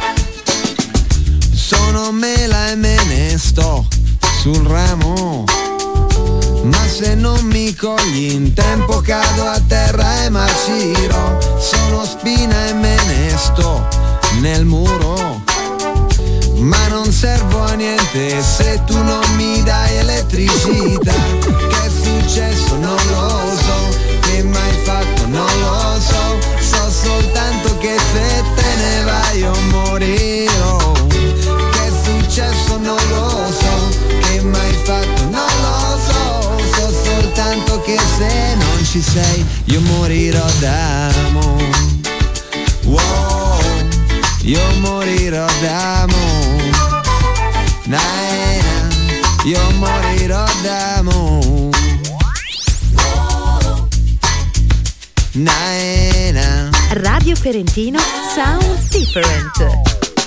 Sono mela e me ne sto sul ramo, ma se non mi cogli in tempo cado a terra e marcirò. Sono spina e me ne sto nel muro, ma non servo a niente se tu non mi dai elettricità. Che è successo non lo so, che mai fatto non lo so, so soltanto che se te ne vai io morirò. Che è successo non lo so, che mai fatto non lo so, so soltanto che se non ci sei io morirò d'amore. Wow, io morirò d'amore. Naina, io morirò d'amore. Naina. Radio Ferentino Sounds Different.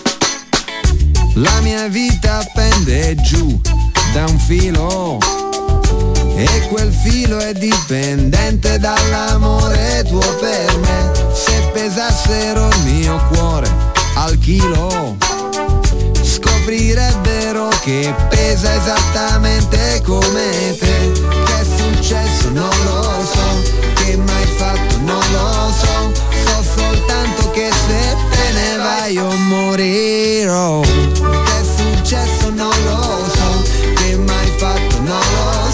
La mia vita pende giù da un filo, e quel filo è dipendente dall'amore tuo per me. Se pesassero il mio cuore al chilo, scoprirebbero che pesa esattamente come te. Che è successo non lo so, che mai fatto non lo so, so soltanto che se te ne vai io morirò. Che è successo non lo so, che mai fatto non lo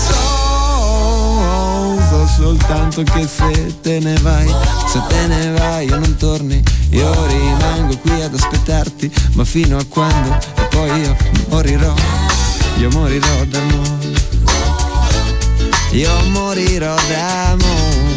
so, so soltanto che se te ne vai, se te ne vai io non torni, io rimango qui ad aspettarti, ma fino a quando? E poi io morirò, io morirò d'amore, io morirò d'amore,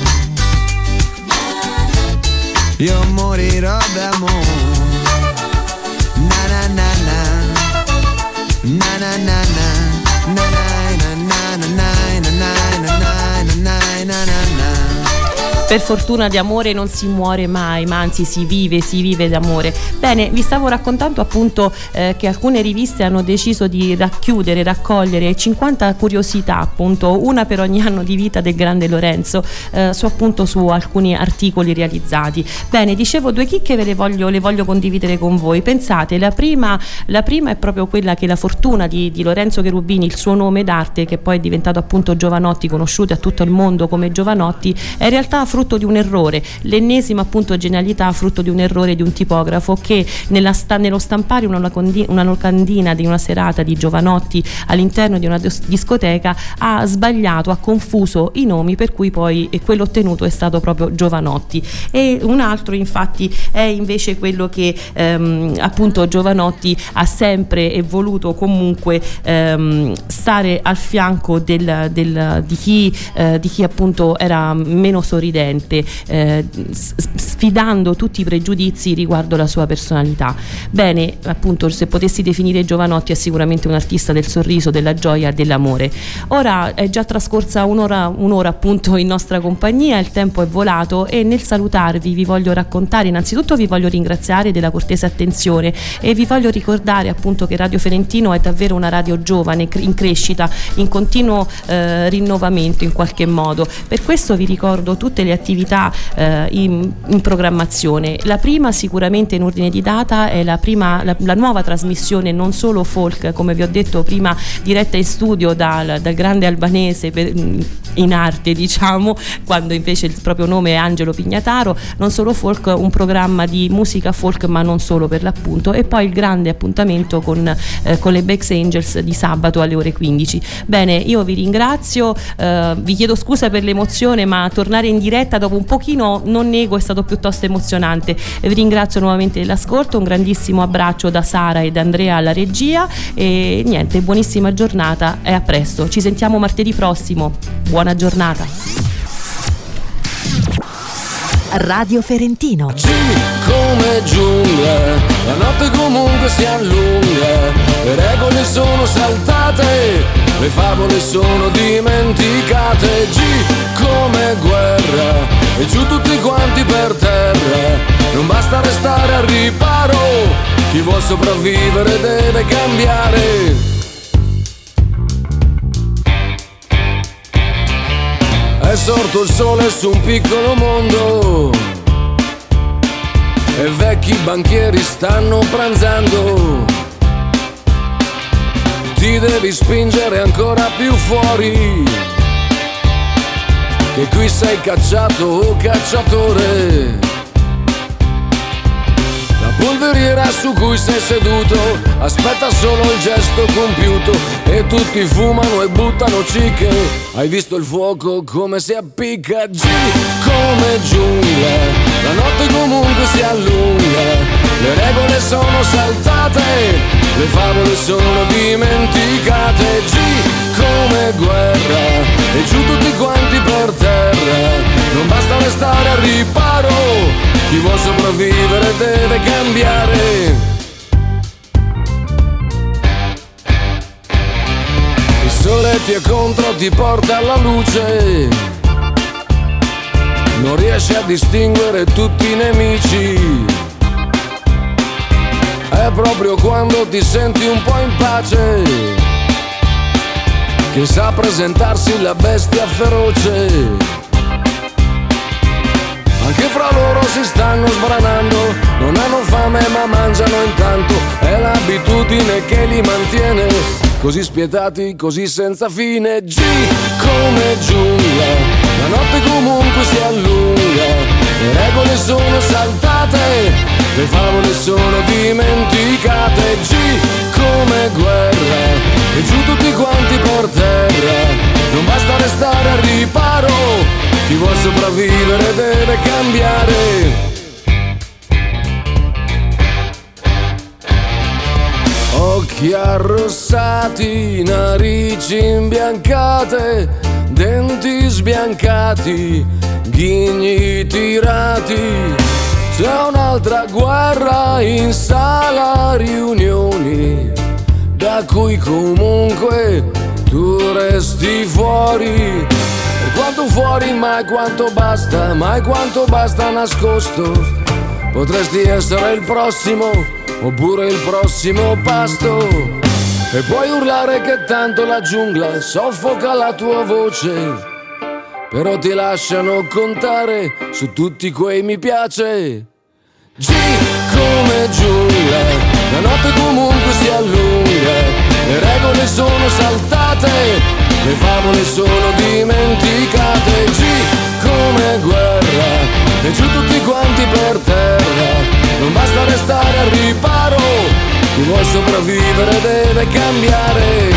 io morirò d'amore. Na na na na, na na na na, na na na na na na na na na na na na. Per fortuna di amore non si muore mai, ma anzi si vive, si vive d'amore. Bene, vi stavo raccontando appunto eh, che alcune riviste hanno deciso di racchiudere, raccogliere cinquanta curiosità, appunto una per ogni anno di vita del grande Lorenzo, eh, su appunto su alcuni articoli realizzati. Bene, dicevo, due chicche ve le voglio, le voglio condividere con voi. Pensate, la prima, la prima è proprio quella che la fortuna di, di Lorenzo Cherubini, il suo nome d'arte, che poi è diventato appunto Jovanotti, conosciuto a tutto il mondo come Jovanotti, è in realtà frutto di un errore, l'ennesima appunto genialità frutto di un errore di un tipografo che nella sta, nello stampare una, una locandina di una serata di Jovanotti all'interno di una discoteca ha sbagliato, ha confuso i nomi, per cui poi quello ottenuto è stato proprio Jovanotti. E un altro infatti è invece quello che ehm, appunto Jovanotti ha sempre e voluto comunque ehm, stare al fianco del, del, di, chi, eh, di chi appunto era meno sorridente, accogliente, eh, sfidando tutti i pregiudizi riguardo la sua personalità. Bene, appunto, se potessi definire Jovanotti è sicuramente un artista del sorriso, della gioia e dell'amore. Ora è già trascorsa un'ora, un'ora appunto in nostra compagnia, il tempo è volato e nel salutarvi vi voglio raccontare, innanzitutto vi voglio ringraziare della cortese attenzione e vi voglio ricordare appunto che Radio Ferentino è davvero una radio giovane, in crescita, in continuo eh, rinnovamento in qualche modo. Per questo vi ricordo tutte le attività eh, in, in programmazione. La prima, sicuramente in ordine di data, è la prima la, la nuova trasmissione non solo folk, come vi ho detto prima, diretta in studio dal, dal grande albanese per, in arte, diciamo, quando invece il proprio nome è Angelo Pignataro. Non solo folk, un programma di musica folk ma non solo, per l'appunto, e poi il grande appuntamento con, eh, con le Bex Angels di sabato alle ore quindici. Bene, io vi ringrazio, eh, vi chiedo scusa per l'emozione, ma tornare in diretta dopo un pochino, non nego, è stato piuttosto emozionante. E vi ringrazio nuovamente dell'ascolto, un grandissimo abbraccio da Sara e da Andrea alla regia e niente, buonissima giornata e a presto, ci sentiamo martedì prossimo, buona giornata. Radio Ferentino. G come giungla, la notte comunque si allunga, le regole sono saltate, le favole sono dimenticate. G come guerra, e giù tutti quanti per terra, non basta restare al riparo, chi vuol sopravvivere deve cambiare. È sorto il sole su un piccolo mondo e vecchi banchieri stanno pranzando. Ti devi spingere ancora più fuori, che qui sei cacciato o cacciatore. La polveriera su cui sei seduto aspetta solo il gesto compiuto e tutti fumano e buttano cicche. Hai visto il fuoco come si appicca? G come giungla, la notte comunque si allunga, le regole sono saltate, le favole sono dimenticate. G come guerra, e giù tutti quanti per terra, non basta restare al riparo, chi vuol sopravvivere deve cambiare. Il sole ti è contro, ti porta alla luce, non riesci a distinguere tutti i nemici. È proprio quando ti senti un po' in pace che sa presentarsi la bestia feroce. Anche fra loro si stanno sbranando, non hanno fame ma mangiano intanto, è l'abitudine che li mantiene così spietati, così senza fine. G come giungla, la notte comunque si allunga, le regole sono saltate, le favole sono dimenticate. G come guerra, e giù tutti quanti per terra, non basta restare al riparo, chi vuol sopravvivere deve cambiare. Occhi arrossati, narici imbiancate, denti sbiancati, ghigni tirati. C'è un'altra guerra in sala riunioni, da cui comunque tu resti fuori. E quanto fuori, mai quanto basta, mai quanto basta nascosto. Potresti essere il prossimo, oppure il prossimo pasto. E puoi urlare che tanto la giungla soffoca la tua voce, però ti lasciano contare su tutti quei mi piace. G come giungla, la notte comunque si allunga, le regole sono saltate, le favole sono dimenticate. G come guerra, e giù tutti quanti per terra, non basta restare al riparo, chi vuol sopravvivere deve cambiare.